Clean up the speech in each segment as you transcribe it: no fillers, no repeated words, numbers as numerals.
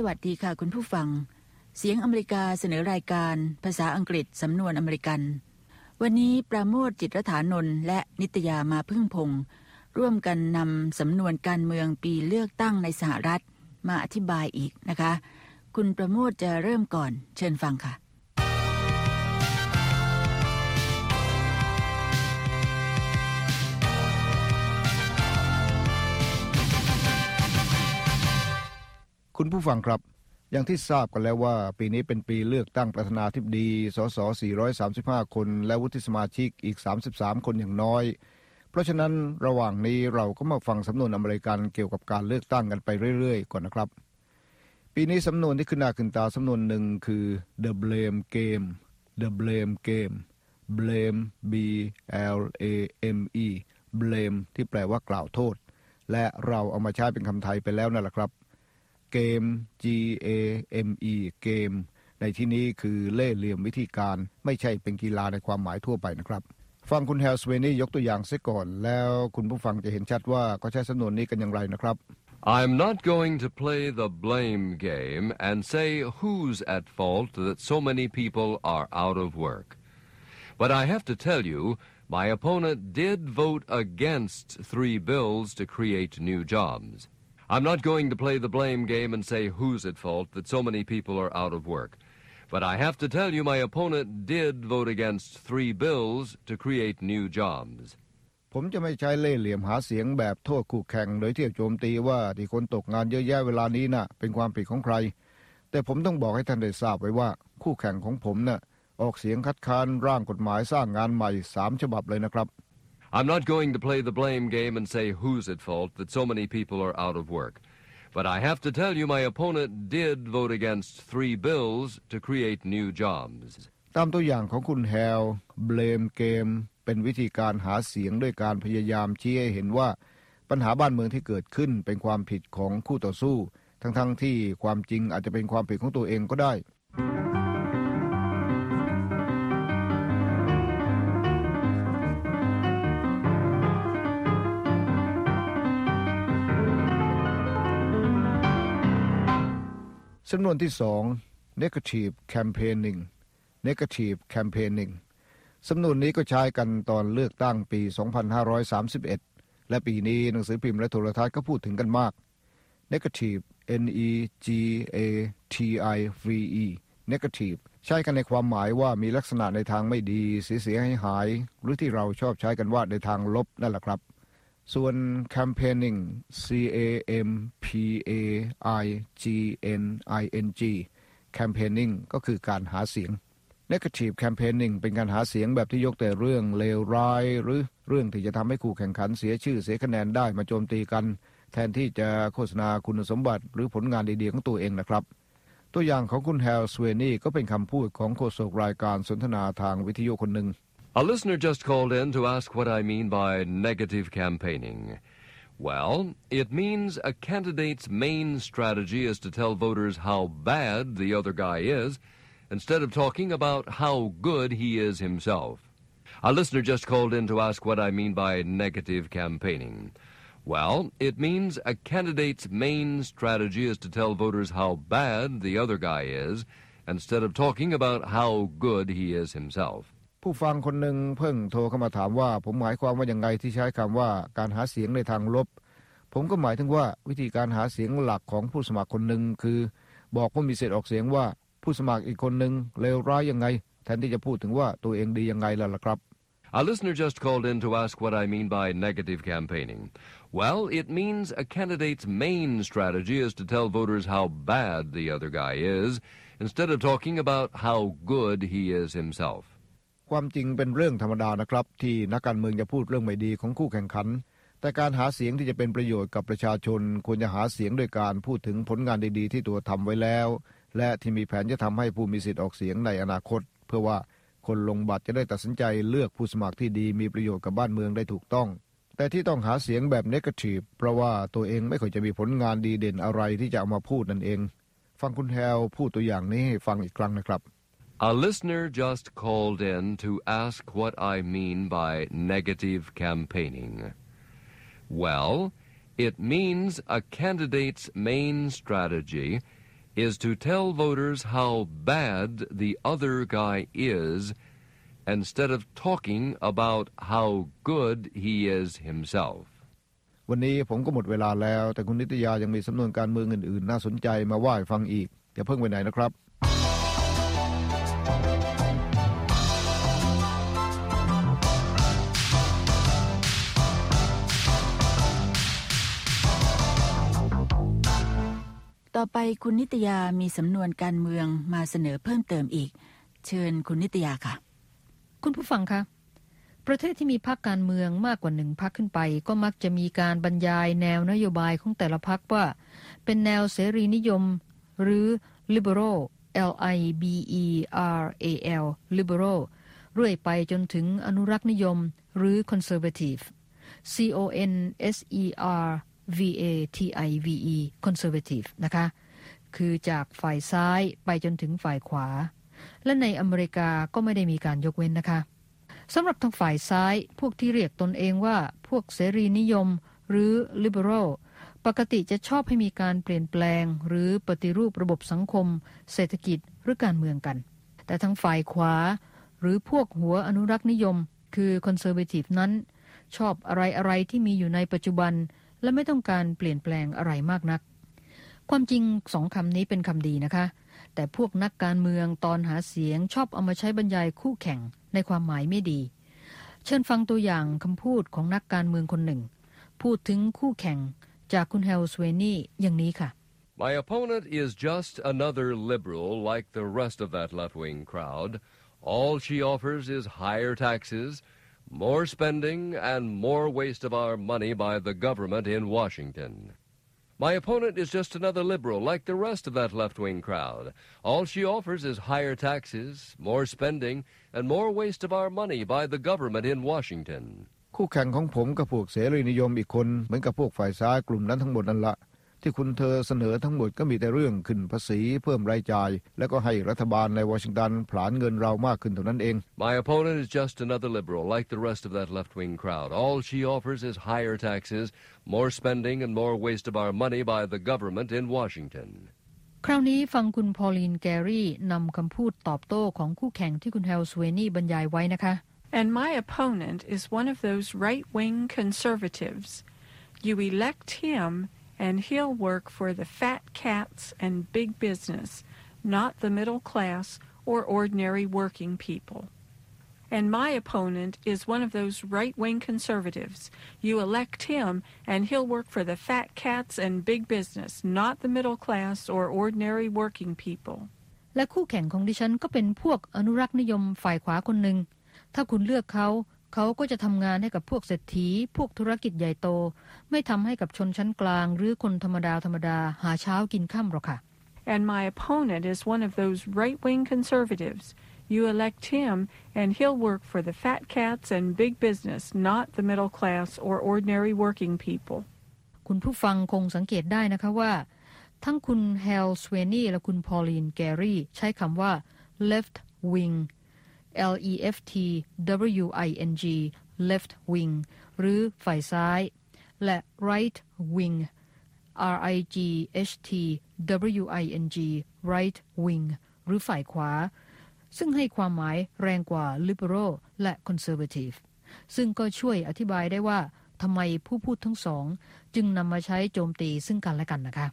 วัสดีค่ะคุณผู้ฟังเสียงอเมริกาเสนอรายการภาษาอังกฤษสำนวนอเมริกันวันนี้ปราโมทย์จิตรฐานนท์และนิตยามาพึ่งพงศ์ร่วมกันนำสำนวนการเมืองปีเลือกตั้งในสหรัฐมาอธิบายอีกนะคะคุณประโมทย์จะเริ่มก่อนเชิญฟังค่ะคุณผู้ฟังครับอย่างที่ทราบกันแล้วว่าปีนี้เป็นปีเลือกตั้งประธานาธิบดีสส435คนและวุฒิสมาชิกอีก33คนอย่างน้อยเพราะฉะนั้นระหว่างนี้เราก็มาฟังสำนวนอเมริกันเกี่ยวกับการเลือกตั้งกันไปเรื่อยๆก่อนนะครับปีนี้สำนวนที่ขึ้นหน้าขึ้นตาสำนวนหนึ่งคือ The Blame Game The Blame Game Blame B L A M E Blame ที่แปลว่ากล่าวโทษและเราเอามาใช้เป็นคำไทยไปแล้วนั่นแหละครับเกม G A M E เกมในที่นี้คือเล่ห์เหลี่ยมวิธีการไม่ใช่เป็นกีฬาในความหมายทั่วไปนะครับฟังคุณแฮลสเวนี่ยกตัวอย่างเสียก่อนแล้วคุณผู้ฟังจะเห็นชัดว่าเขาใช้สำนวนนี้กันอย่างไรนะครับ I'm not going to play the blame game and say who's at fault that so many people are out of work. But I have to tell you, my opponent did vote against 3 bills to create new jobs.I'm not going to play the blame game and say who's at fault that so many people are out of work. But I have to tell you my opponent did vote against 3 bills to create new jobs. ผมจะไม่ใช้เล่ห์เหลี่ยมหาเสียงแบบโทษคู่แข่งโดยเที่ยวโจมตีว่าที่คนตกงานเยอะแยะเวลานี้น่ะเป็นความผิดของใครแต่ผมต้องบอกให้ท่านได้ทราบไว้ว่าคู่แข่งของผมน่ะออกเสียงคัดค้านร่างกฎหมายสร้างงานใหม่3ฉบับเลยนะครับ I'm not going to play the blame game and say who's at fault that so many people are out of work. But I have to tell you my opponent did vote against 3 bills to create new jobs. ตามตัวอย่างของคุณแฮล blame game เป็นวิธีการหาเสียงด้วยการพยายามชี้ให้เห็นว่าปัญหาบ้านเมืองที่เกิดขึ้นเป็นความผิดของคู่ต่อสู้ทั้งที่ความจริงอาจจะเป็นความผิดของตัวเองก็ได้สำนวนที่2 negative campaigning negative campaigning สำนวนนี้ก็ใช้กันตอนเลือกตั้งปี 2531 และปีนี้หนังสือพิมพ์และโทรทัศน์ก็พูดถึงกันมาก negative N E G A T I V E negative ใช้กันในความหมายว่ามีลักษณะในทางไม่ดีเสียหายหรือที่เราชอบใช้กันว่าในทางลบนั่นแหละครับส่วน campaigning C A M P A I G N I N G campaigning ก็คือการหาเสียง negative campaigning เป็นการหาเสียงแบบที่ยกแต่เรื่องเลวร้ายหรือเรื่องที่จะทำให้คู่แข่งขันเสียชื่อเสียคะแนนได้มาโจมตีกันแทนที่จะโฆษณาคุณสมบัติหรือผลงานดีๆของตัวเองนะครับตัวอย่างของคุณแฮลสเวนี่ก็เป็นคำพูดของโฆษกรายการสนทนาทางวิทยุคนหนึ่ง A listener just called in to ask what I mean by negative campaigning. Well, it means a candidate's main strategy is to tell voters how bad the other guy is, instead of talking about how good he is himself. A listener just called in to ask what I mean by negative campaigning. Well, it means a candidate's main strategy is to tell voters how bad the other guy is, instead of talking about how good he is himself. ผู้ฟังคนหนึ่งเพิ่งโทรเข้ามาถามว่าผมหมายความว่าอย่างไรที่ใช้คำว่าการหาเสียงในทางลบผมก็หมายถึงว่าวิธีการหาเสียงหลักของผู้สมัครคนหนึ่งคือบอกผู้มีสิทธิ์ออกเสียงว่าผู้สมัครอีกคนหนึ่งเลวร้ายยังไงแทนที่จะพูดถึงว่าตัวเองดียังไงล่ะครับ A listener just called in to ask what I mean by negative campaigning. Well, it means a candidate's main strategy is to tell voters how bad the other guy is, instead of talking about how good he is himself. ความจริงเป็นเรื่องธรรมดานะครับที่นักการเมืองจะพูดเรื่องไม่ดีของคู่แข่งขันแต่การหาเสียงที่จะเป็นประโยชน์กับประชาชนควรจะหาเสียงด้วยการพูดถึงผลงานดีๆที่ตัวทำไว้แล้วและที่มีแผนจะทำให้ผู้มีสิทธิ์ออกเสียงในอนาคตเพื่อว่าคนลงบัตรจะได้ตัดสินใจเลือกผู้สมัครที่ดีมีประโยชน์กับบ้านเมืองได้ถูกต้องแต่ที่ต้องหาเสียงแบบ negative เพราะว่าตัวเองไม่ค่อยจะมีผลงานดีเด่นอะไรที่จะเอามาพูดนั่นเองฟังคุณแฮลพูดตัวอย่างนี้ให้ฟังอีกครั้งนะครับ A listener just called in to ask what I mean by negative campaigning. Well, it means a candidate's main strategy is to tell voters how bad the other guy is instead of talking about how good he is himself. วันนี้ผมก็หมดเวลาแล้วแต่คุณนิตยายังมีสำนวนการเมืองอื่นๆน่าสนใจมาว่าให้ฟังอีกอย่าเพิ่งไปไหนนะครับต่อไปคุณนิตยามีสำนวนการเมืองมาเสนอเพิ่มเติมอีกเชิญคุณนิตยาค่ะคุณผู้ฟังคะประเทศที่มีพรรคการเมืองมากกว่า1พรรคขึ้นไปก็มักจะมีการบรรยายแนวนโยบายของแต่ละพรรคว่าเป็นแนวเสรีนิยมหรือ liberal liberal liberal เรื่อยไปจนถึงอนุรักษ์นิยมหรือ conservative conservative conservative นะคะคือจากฝ่ายซ้ายไปจนถึงฝ่ายขวาและในอเมริกาก็ไม่ได้มีการยกเว้นนะคะสำหรับทางฝ่ายซ้ายพวกที่เรียกตนเองว่าพวกเสรีนิยมหรือ liberal ปกติจะชอบให้มีการเปลี่ยนแปลงหรือปฏิรูประบบสังคมเศรษฐกิจหรือการเมืองกันแต่ทางฝ่ายขวาหรือพวกหัวอนุรักษ์นิยมคือ conservative นั้นชอบอะไรๆที่มีอยู่ในปัจจุบันและไม่ต้องการเปลี่ยนแปลงอะไรมากนักความจริงสองคำนี้เป็นคำดีนะคะแต่พวกนักการเมืองตอนหาเสียงชอบเอามาใช้บรรยายคู่แข่งในความหมายไม่ดีเชิญฟังตัวอย่างคำพูดของนักการเมืองคนหนึ่งพูดถึงคู่แข่งจากคุณเฮลสเวนี่อย่างนี้ค่ะ My opponent is just another liberal like the rest of that left-wing crowd. All she offers is higher taxes, more spending, and more waste of our money by the government in Washington.My opponent is just another liberal like the rest of that left-wing crowd. All she offers is higher taxes, more spending, and more waste of our money by the government in Washington. คู่แข่งของผมกับพวกเสรีนิยมอีกคนเหมือนกับพวกฝ่ายซ้ายกลุ่มนั้นทั้งหมดนั่นละที่คุณเธอเสนอทั้งหมดก็มีแต่เรื่องขึ้นภาษีเพิ่มรายจ่ายแล้วก็ให้รัฐบาลในวอชิงตันผลาญเงินเรามากขึ้นเท่านั้นเอง My opponent is just another liberal like the rest of that left-wing crowd. All she offers is higher taxes, more spending, and more waste of our money by the government in Washington. คราวนี้ฟังคุณพอลีนแกรี่นำคำพูดตอบโต้ของคู่แข่งที่คุณเฮลสเวนี่บรรยายไว้นะคะ And my opponent is one of those right-wing conservatives. You elect him,and he'll work for the fat cats and big business, not the middle class or ordinary working people. And my opponent is one of those right-wing conservatives. You elect him, and he'll work for the fat cats and big business, not the middle class or ordinary working people. และคู่แข่งของดิฉันก็เป็นพวกอนุรักษ์นิยมฝ่ายขวาคนหนึ่งถ้าคุณเลือกเขาก็จะทำงานให้กับพวกเศรษฐีพวกธุรกิจใหญ่โตไม่ทำให้กับชนชั้นกลางหรือคนธรรมดาหาเช้ากินค่ำหรอกค่ะ And my opponent is one of those right-wing conservatives. You elect him, and he'll work for the fat cats and big business, not the middle class or ordinary working people. คุณผู้ฟังคงสังเกตได้นะคะว่าทั้งคุณเฮลสเวนี่และคุณพอลีนแกรี่ใช้คำว่า left wing left-wing left wing หรือฝ่ายซ้ายและ right wing rightwing right wing หรือฝ่ายขวาซึ่งให้ความหมายแรงกว่า liberal และ conservative ซึ่งก็ช่วยอธิบายได้ว่าทำไมผู้พูดทั้งสองจึงนำมาใช้โจมตีซึ่งกันและกันนะคะ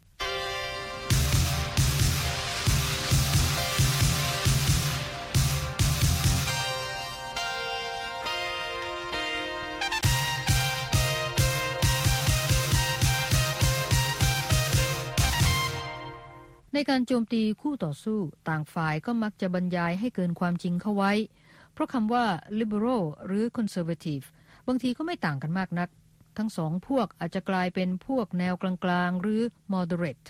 ในการโจมตีคู่ต่อสู้ต่างฝ่ายก็มักจะบรรยายให้เกินความจริงเข้าไว้เพราะคำว่า liberal หรือ conservative บางทีก็ไม่ต่างกันมากนักทั้งสองพวกอาจจะกลายเป็นพวกแนวกลางๆหรือ moderate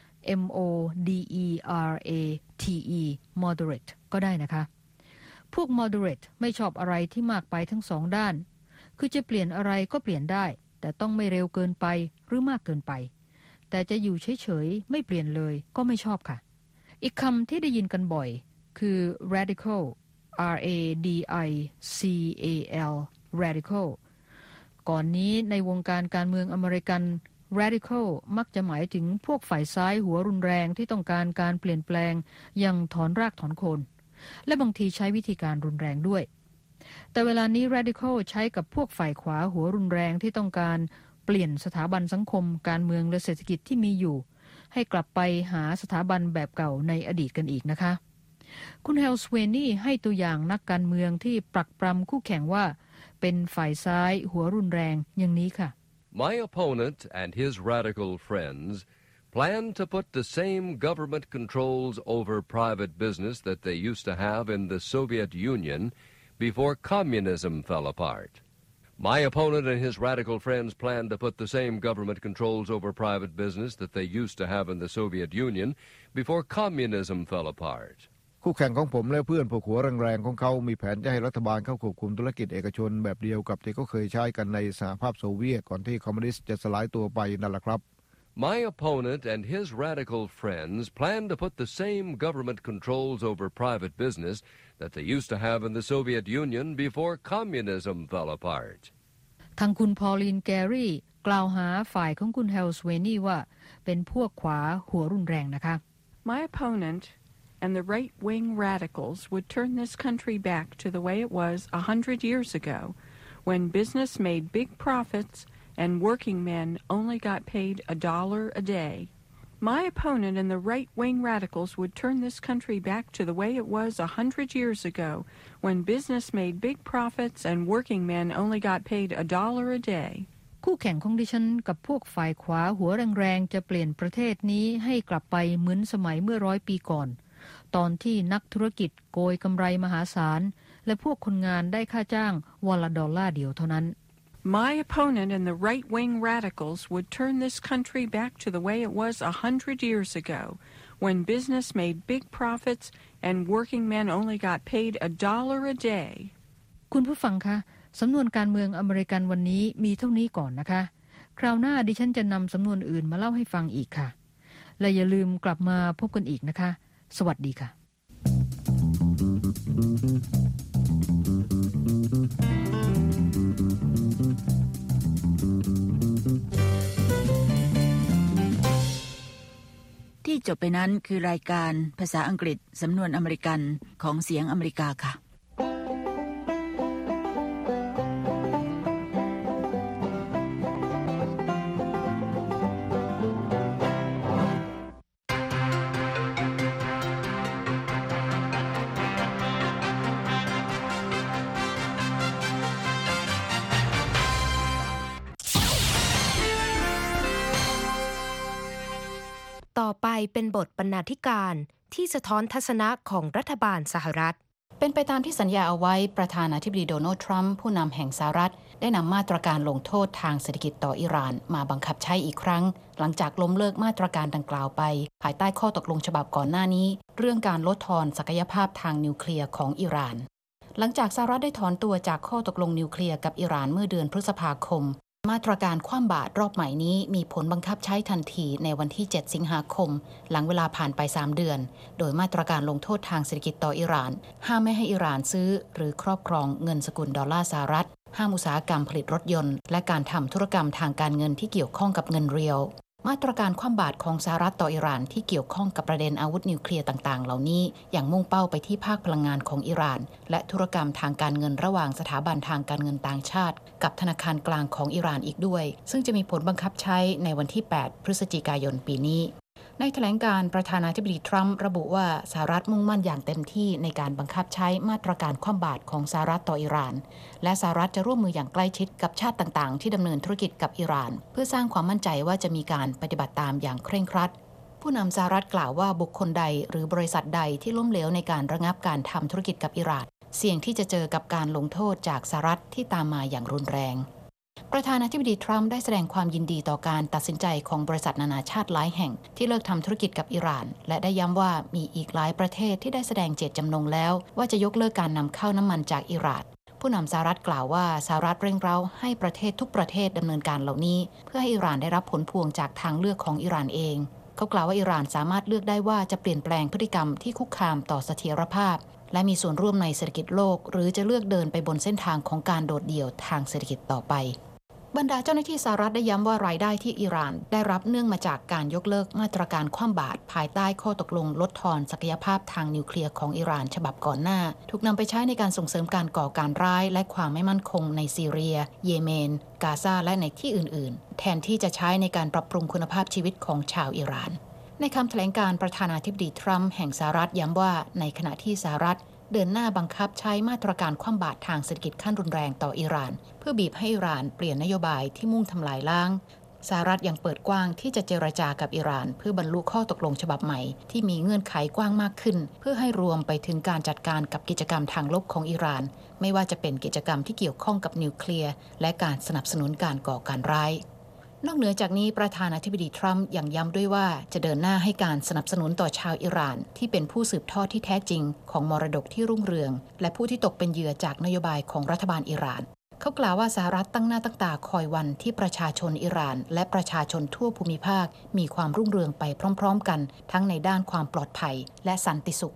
moderate moderate ก็ได้นะคะพวก moderate ไม่ชอบอะไรที่มากไปทั้งสองด้านคือจะเปลี่ยนอะไรก็เปลี่ยนได้แต่ต้องไม่เร็วเกินไปหรือมากเกินไปแต่จะอยู่เฉยๆไม่เปลี่ยนเลยก็ไม่ชอบค่ะอีกคำที่ได้ยินกันบ่อยคือ radical radical radical ก่อนนี้ในวงการการเมืองอเมริกัน radical มักจะหมายถึงพวกฝ่ายซ้ายหัวรุนแรงที่ต้องการการเปลี่ยนแปลงอย่างถอนรากถอนโคนและบางทีใช้วิธีการรุนแรงด้วยแต่เวลานี้ radical ใช้กับพวกฝ่ายขวาหัวรุนแรงที่ต้องการเปลี่ยนสถาบันสังคมการเมืองและเศรษฐกิจที่มีอยู่ให้กลับไปหาสถาบันแบบเก่าในอดีตกันอีกนะคะคุณเฮลสเวนี่ให้ตัวอย่างนักการเมืองที่ปรักปรำคู่แข่งว่าเป็นฝ่ายซ้ายหัวรุนแรงอย่างนี้ค่ะ My opponent and his radical friends plan to put the same government controls over private business that they used to have in the Soviet Union before communism fell apart. My opponent and his radical friends plan to put the same government controls over private business that they used to have in the Soviet Union before communism fell apart. คู่แข่งของผมและเพื่อนพวกหัวแรงๆของเขามีแผนจะให้รัฐบาลเข้าควบคุมธุรกิจเอกชนแบบเดียวกับที่เขาเคยใช้กันในสหภาพโซเวียตก่อนที่คอมมิวนิสต์จะสลายตัวไปนั่นแหละครับ My opponent and his radical friends plan to put the same government controls over private business that they used to have in the Soviet Union before communism fell apart. ทางคุณพอลินแกรี่กล่าวหาฝ่ายของคุณเฮลสเวนี่ว่าเป็นพวกขวาหัวรุนแรงนะคะ My opponent and the right-wing radicals would turn this country back to the way it was 100 years ago, when business made big profits and working men only got paid $1 a day. My opponent and the right-wing radicals would turn this country back to the way it was 100 years ago, when business made big profits and working men only got paid $1 a day. คู่แข่งของดิฉันกับพวกฝ่ายขวาหัวแรงๆจะเปลี่ยนประเทศนี้ให้กลับไปเหมือนสมัยเมื่อ100 ปีก่อนตอนที่นักธุรกิจโกยกำไรมหาศาลและพวกคนงานได้ค่าจ้างวันละ$1เดียวเท่านั้น My opponent and the right-wing radicals would turn this country back to the way it was 100 years ago, when business made big profits and working men only got paid $1 a day. คุณผู้ฟังคะสำนวนการเมืองอเมริกันวันนี้มีเท่านี้ก่อนนะคะคราวหน้าดิฉันจะนำสำนวนอื่นมาเล่าให้ฟังอีกค่ะและอย่าลืมกลับมาพบกันอีกนะคะสวัสดีค่ะที่จบไปนั้นคือรายการภาษาอังกฤษสำนวนอเมริกันของเสียงอเมริกาค่ะต่อไปเป็นบทบรรณาธิการที่สะท้อนทัศนะของรัฐบาลสหรัฐเป็นไปตามที่สัญญาเอาไว้ประธานาธิบดีโดนัลด์ทรัมป์ผู้นำแห่งสหรัฐได้นำมาตรการลงโทษทางเศรษฐกิจต่ออิหร่านมาบังคับใช้อีกครั้งหลังจากล้มเลิกมาตรการดังกล่าวไปภายใต้ข้อตกลงฉบับก่อนหน้านี้เรื่องการลดทอนศักยภาพทางนิวเคลียร์ของอิหร่านหลังจากสหรัฐได้ถอนตัวจากข้อตกลงนิวเคลียร์กับอิหร่านเมื่อเดือนพฤษภาคมมาตรการคว่ำบาตรรอบใหม่นี้มีผลบังคับใช้ทันทีในวันที่7 สิงหาคมหลังเวลาผ่านไป3 เดือนโดยมาตรการลงโทษทางเศรษฐกิจต่ออิหร่านห้ามไม่ให้อิหร่านซื้อหรือครอบครองเงินสกุลดอลลาร์สหรัฐห้ามอุตสาหกรรมผลิตรถยนต์และการทำธุรกรรมทางการเงินที่เกี่ยวข้องกับเงินเรียลมาตรการคว่ำบาตรของสหรัฐต่ออิหร่านที่เกี่ยวข้องกับประเด็นอาวุธนิวเคลียร์ต่างๆเหล่านี้อย่างมุ่งเป้าไปที่ภาคพลังงานของอิหร่านและธุรกรรมทางการเงินระหว่างสถาบันทางการเงินต่างชาติกับธนาคารกลางของอิหร่านอีกด้วยซึ่งจะมีผลบังคับใช้ในวันที่8 พฤศจิกายนปีนี้ในแถลงการประธานาธิบดีทรัมป์ระบุว่าสหรัฐมุ่งมั่นอย่างเต็มที่ในการบังคับใช้มาตรการคว่ำบาตรของสหรัฐต่ออิหร่านและสหรัฐจะร่วมมืออย่างใกล้ชิดกับชาติต่างๆที่ดำเนินธุรกิจกับอิหร่านเพื่อสร้างความมั่นใจว่าจะมีการปฏิบัติตามอย่างเคร่งครัดผู้นำสหรัฐกล่าวว่าบุคคลใดหรือบริษัทใดที่ล้มเหลวในการระงับการทำธุรกิจกับอิหร่านเสี่ยงที่จะเจอกับการลงโทษจากสหรัฐที่ตามมาอย่างรุนแรงประธานาธิบดีทรัมป์ได้แสดงความยินดีต่อการตัดสินใจของบริษัทนานาชาติหลายแห่งที่เลิกทำธุรกิจกับอิหร่านและได้ย้ำว่ามีอีกหลายประเทศที่ได้แสดงเจตจำนงแล้วว่าจะยกเลิกการนำเข้าน้ำมันจากอิหร่านผู้นำสหรัฐกล่าวว่าสหรัฐเร่งเร้าให้ประเทศทุกประเทศดำเนินการเหล่านี้เพื่อให้อิหร่านได้รับผลพวงจากทางเลือกของอิหร่านเองเขากล่าวว่าอิหร่านสามารถเลือกได้ว่าจะเปลี่ยนแปลงพฤติกรรมที่คุกคามต่อเสถียรภาพและมีส่วนร่วมในเศรษฐกิจโลกหรือจะเลือกเดินไปบนเส้นทางของการโดดเดี่ยวทางเศรษฐกิจต่อไปบรรดาเจ้าหน้าที่สหรัฐได้ย้ำว่ารายได้ที่อิหร่านได้รับเนื่องมาจากการยกเลิกมาตรการคว่ำบาตรภายใต้ข้อตกลงลดทอนศักยภาพทางนิวเคลียร์ของอิหร่านฉบับก่อนหน้าถูกนำไปใช้ในการส่งเสริมการก่อการร้ายและความไม่มั่นคงในซีเรียเยเมนกาซาและในที่อื่นๆแทนที่จะใช้ในการปรับปรุงคุณภาพชีวิตของชาวอิหร่านในคำแถลงการประธานาธิบดีทรัมป์แห่งสหรัฐย้ำว่าในขณะที่สหรัฐเดินหน้าบังคับใช้มาตรการคว่ำบาตรทางเศรษฐกิจขั้นรุนแรงต่ออิหร่านเพื่อบีบให้อิหร่านเปลี่ยนนโยบายที่มุ่งทำลายล้างสหรัฐยังเปิดกว้างที่จะเจรจากับอิหร่านเพื่อบรรลุข้อตกลงฉบับใหม่ที่มีเงื่อนไขกว้างมากขึ้นเพื่อให้รวมไปถึงการจัดการกับกิจกรรมทางลบของอิหร่านไม่ว่าจะเป็นกิจกรรมที่เกี่ยวข้องกับนิวเคลียร์และการสนับสนุนการก่อการร้ายนอกเหนือจากนี้ประธานาธิบดีทรัมป์ยังย้ำด้วยว่าจะเดินหน้าให้การสนับสนุนต่อชาวอิหร่านที่เป็นผู้สืบทอดที่แท้จริงของมรดกที่รุ่งเรืองและผู้ที่ตกเป็นเหยื่อจากนโยบายของรัฐบาลอิหร่านเขากล่าวว่าสหรัฐตั้งหน้าตั้งตาคอยวันที่ประชาชนอิหร่านและประชาชนทั่วภูมิภาคมีความรุ่งเรืองไปพร้อมๆกันทั้งในด้านความปลอดภัยและสันติสุข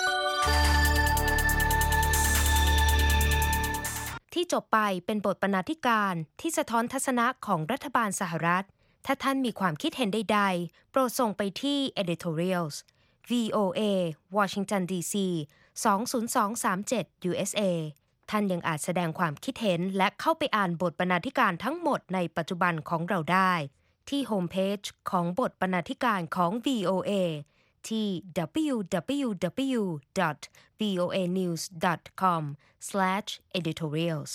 ที่จบไปเป็นบทบรรณาธิการที่สะท้อนทัศนะของรัฐบาลสหรัฐถ้าท่านมีความคิดเห็นใดๆโปรดส่งไปที่ editorials VOA Washington DC 20237 USA ท่านยังอาจแสดงความคิดเห็นและเข้าไปอ่านบทบรรณาธิการทั้งหมดในปัจจุบันของเราได้ที่โฮมเพจของบทบรรณาธิการของ VOA ที่ www.voanews.com/editorials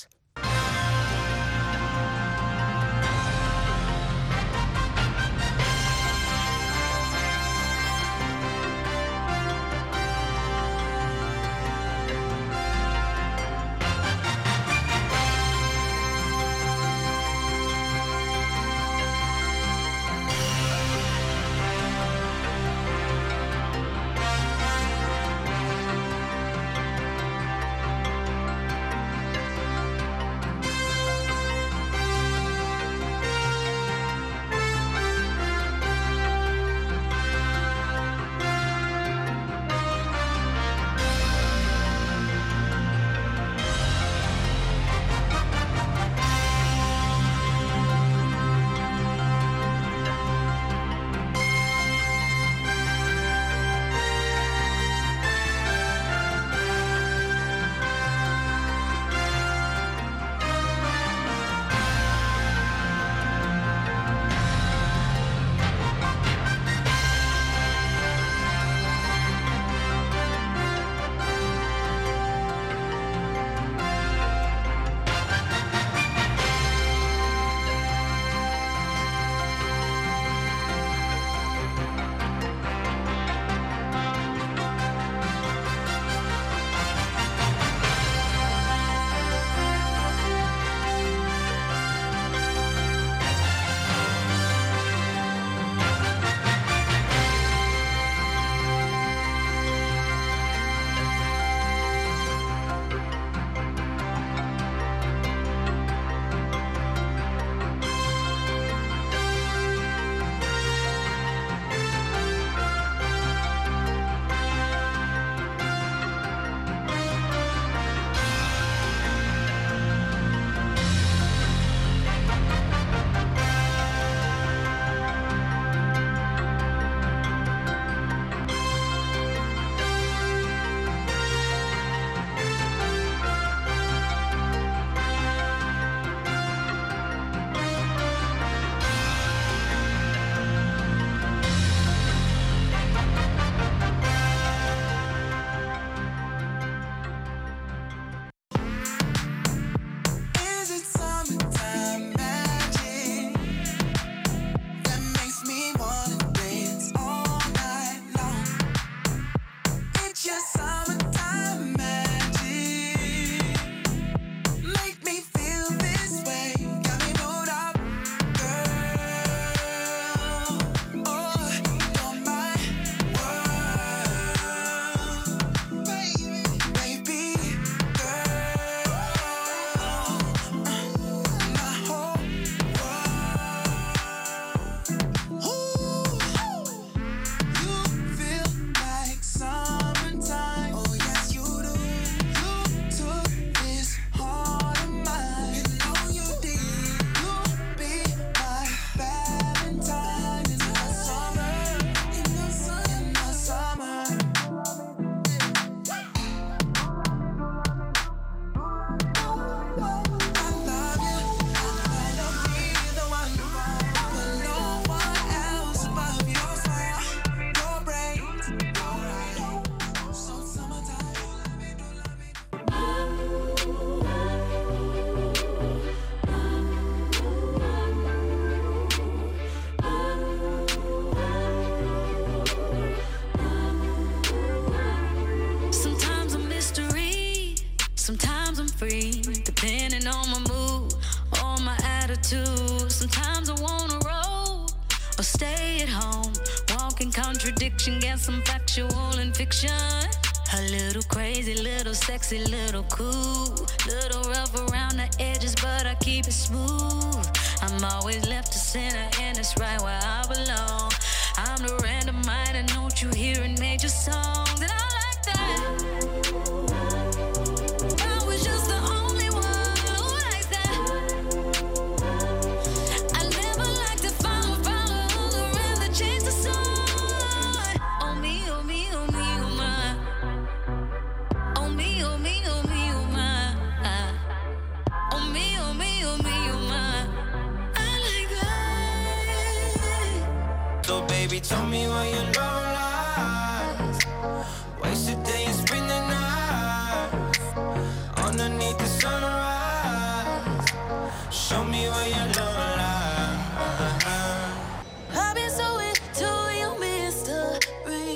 contradiction, got some factual and fiction. A little crazy, little sexy, little cool. Little rough around the edges, but I keep it smooth. I'm always left to center, and it's right where I belong. I'm the random mind, and don't you hear in major songs? And I like that. I was just the only one who likes that. I never like to follow all around to chase the sun. Oh me, oh me, oh me, oh my. Oh me, oh me, oh me, oh my. Oh me, oh me, oh me, oh my. I like that. So baby, tell me where your love lies. Waste the day and spend the night underneath the sunrise. Show me where your love lies. I've been so into your mystery.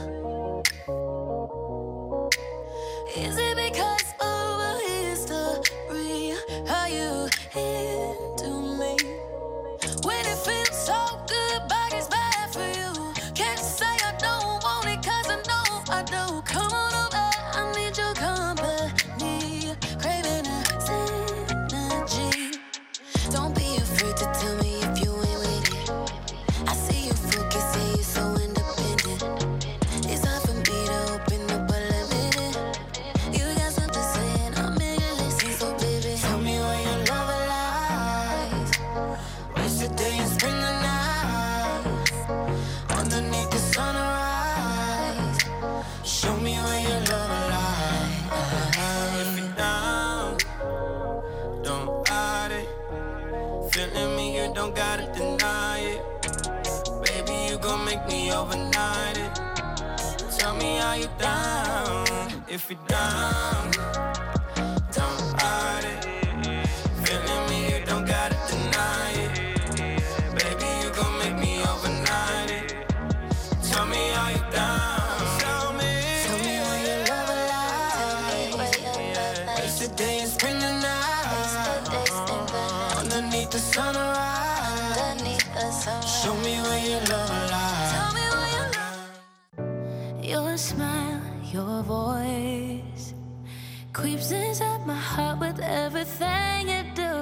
Is it because of a history? Are you into me? When it feels so good, but it's bad for you. Can't say I don't want it, cause I know I do. Come on over, I need your company. Craving a synergy. Don't be afraid to tell me if you ain't with it. I see you focus and you're so independent. It's hard for me to open up, but admit it. You got something saying, I'm in your listen, so baby, Tell me where your love lies. Waste the day and spend the night underneath the sunrise. Show me where your love lies. If you're down, don't hide it. Feeling me, you don't gotta deny it. Baby, you gon' make me overnight it. Tell me how you down. If you're down, don't hide it. Feeling me, you don't gotta deny it. Baby, you gon' make me overnight it. Tell me how you down. Tell me where your love lies. Waste the day and spend the night underneath the sunrise. Show me where your love lies. tell me where you love. Your smile, your voice creeps inside my heart with everything you do.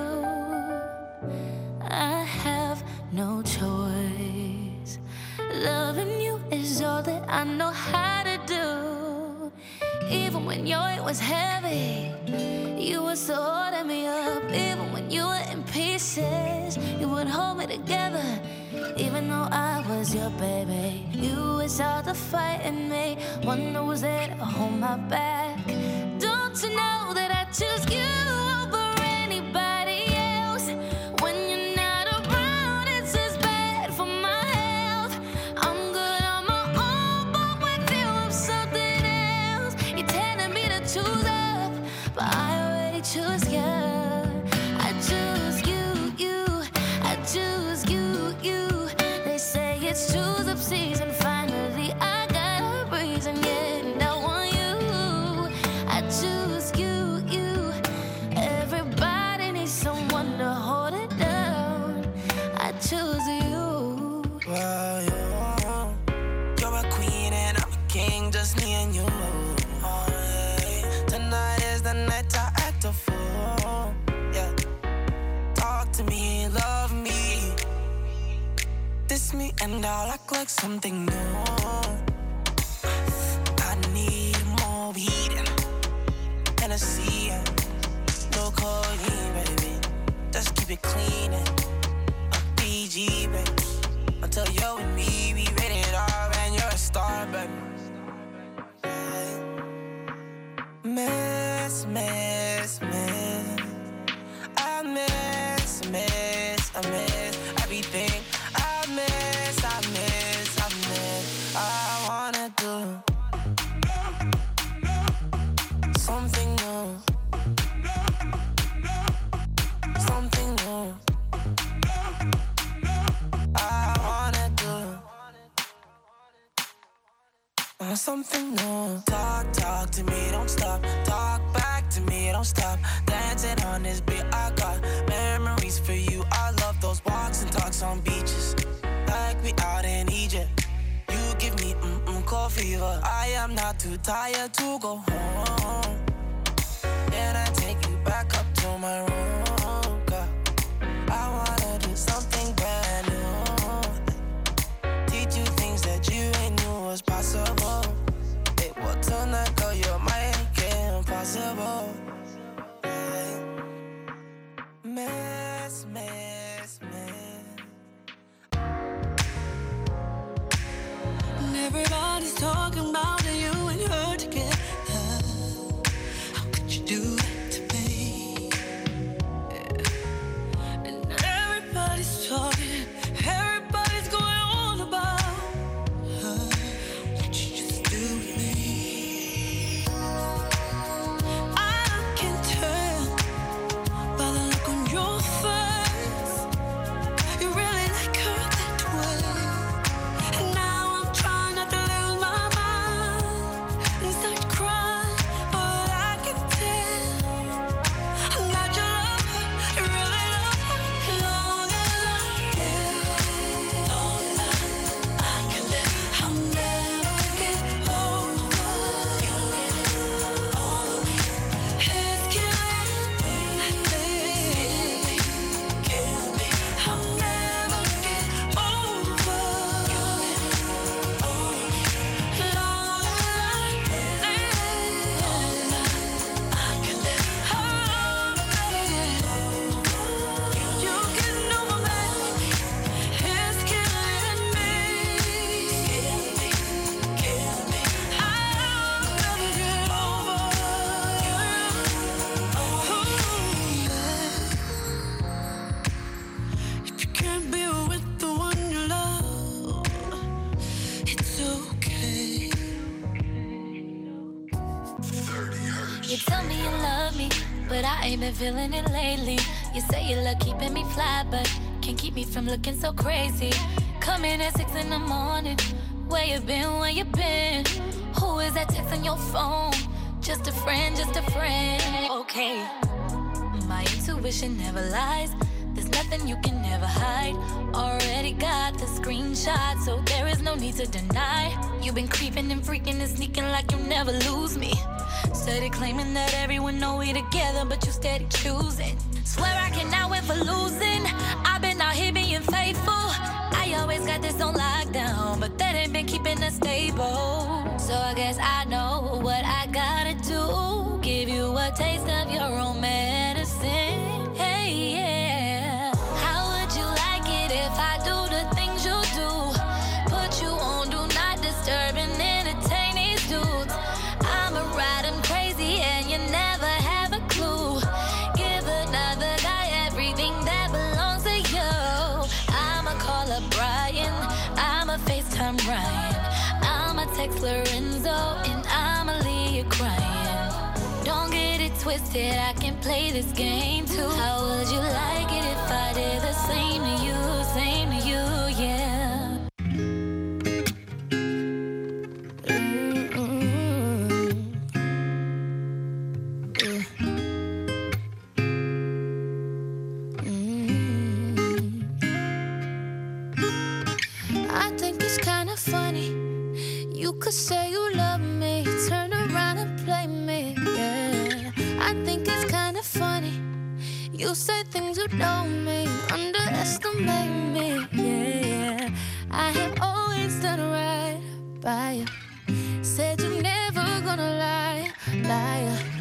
I have no choice. Loving you is all that I know how to do. Even when your weight was heavy, you would still holding me up. Even when you were in pieces, you would hold me together. Even though I was your baby, you was out to fight in me. Wonder was there to hold my back. Don't you know that I choose you over anybody else? When you're not around, it's just bad for my health. I'm good on my own, but with you I'm something else. You're telling me to choose up, but I already choose you. I choose you, you. I choose you, you. They say it's choose up season. Finally, I got a reason, yeah, and I want you. I choose you, you. Everybody needs someone to hold it down. I choose you. Well, you're a queen and I'm a king, just me and you. Tonight is the night I act a fool. Yeah. Talk to me, love me. Diss me and I'll act like something new. I need more weed and Hennessy and no codeine, baby. Just keep it clean and a PG, baby. Until you're with me, we rated R and you're a star, baby. Miss, miss, miss. I miss, miss, I miss everything. I miss, I miss, I miss. I wanna do something new. Something new. I wanna do something new. Talk to me, don't stop. Talk back to me, don't stop. Dancing on this beat, I got memories for you. I love those walks and talks on beaches, like we out in Egypt. You a fever. I am not too tired to go home. Then I take you back up to my room, girl. I wanna do something brand new. Teach you things that you ain't knew was possible. Hey, well, tonight, girl, you're my impossible. Mess. And everybody's talking about you and her together. How could you do that to me? Yeah. And everybody's talking, everybody's going on about her. What you just do to me? I can tell by the look on your face, you really like her that way. And now I'm trying not to lose my mind and start crying, but I can tell that you love her, you really love her. Long as I live, long as I can live, I'll never get over you. All of me is killing me, kill me. I'll never get over you. All of me, long as I live, I can live. I'll never get over you. You getting over me is killing me, kill me. I'll never get over you. If you can't be with the one you love, it's okay. You tell me you love me, but I ain't been feeling it lately. You say you love keeping me fly, but can't keep me from looking so crazy. Coming at 6 in the morning. Where you been, where you been? Who is that texting your phone? Just a friend, just a friend. Okay, my intuition never lies. There's nothing you can never hide. Already got the screenshot, so there is no need to deny. You've been creeping and freaking and sneaking like you never lose me. Steady claiming that everyone know we together, but you steady choosing. Swear I cannot win for losing. I've been out here being faithful. I always got this on lockdown, but that ain't been keeping us stable. So I guess I know what I gotta do. Give you a taste of your own medicine. Hey, yeah. How would you like it if I do the things you do? Put you on do not disturb and entertain these dudes. I'ma ride them crazy and you never have a clue. Give another guy everything that belongs to you. I'ma call up Brian, I'ma FaceTime Ryan, I'ma text Lorenzo, and I'ma leave you crying. Don't get it twisted, I can play this game too. How would you like it if I did the same to you, yeah. I think it's kind of funny. You could say you love me, turn around and play me, yeah. I think it's kind of funny. You say things you don't mean, underestimate me, yeah. I have always done right by you. Said you're never gonna lie, liar.